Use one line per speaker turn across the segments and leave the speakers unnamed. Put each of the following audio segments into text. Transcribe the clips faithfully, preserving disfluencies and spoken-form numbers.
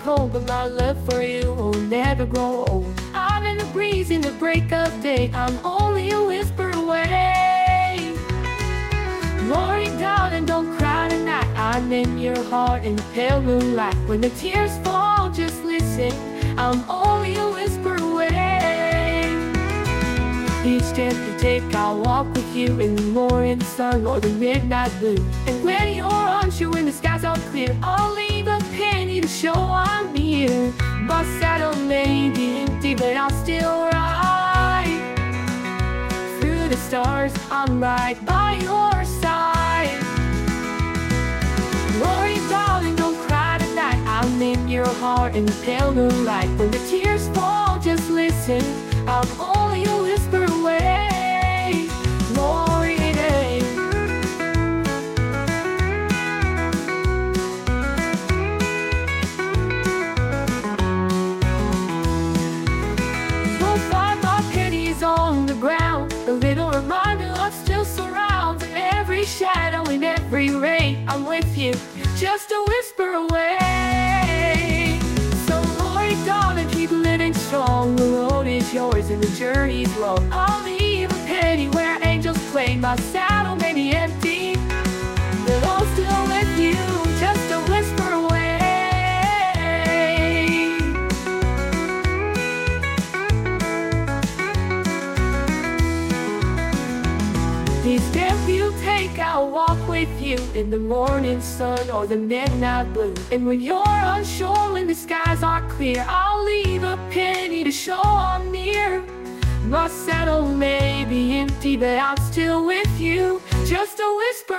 cold, but my love for you will never grow old. I'm in the breeze in the break of day, I'm only a whisper away. Glory down and don't cry tonight, I'm in your heart in the pale moonlight. When the tears fall, just listen, I'm only a whisper away. Each step you take, I'll walk with you in the morning sun or the midnight blue. And when you're unsure, when the skies are clear, I'll leave a penny to show I'm here. My saddle may be empty, but I'll still ride through the stars, I'm right by your side. Glory, darling, don't cry tonight, I'm in your heart in the pale moonlight. When the tears fall, just listen, I'm only a whisper away. Glory day. You'll find my pennies on the ground, a little reminder of still surrounds. In every shadow, in every ray, I'm with you, just a whisper away. So Lord, darling, keep living strong. The road is yours and the journey's long. I'll leave a penny where angels play. My saddle may be empty, but I'm still with you, just a whisper away. Each step you take, I'll walk with you in the morning sun or the midnight blue. And when you're unsure, when the skies are clear, I'll leave a penny to show I'm near. My saddle may be empty, but I'm still with you, just a whisper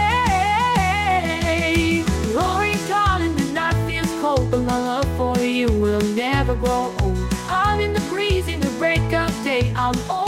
away. Glory, darling, the night feels cold, but my love for you will never grow old. I'm in the breeze in the break of day, I'm old.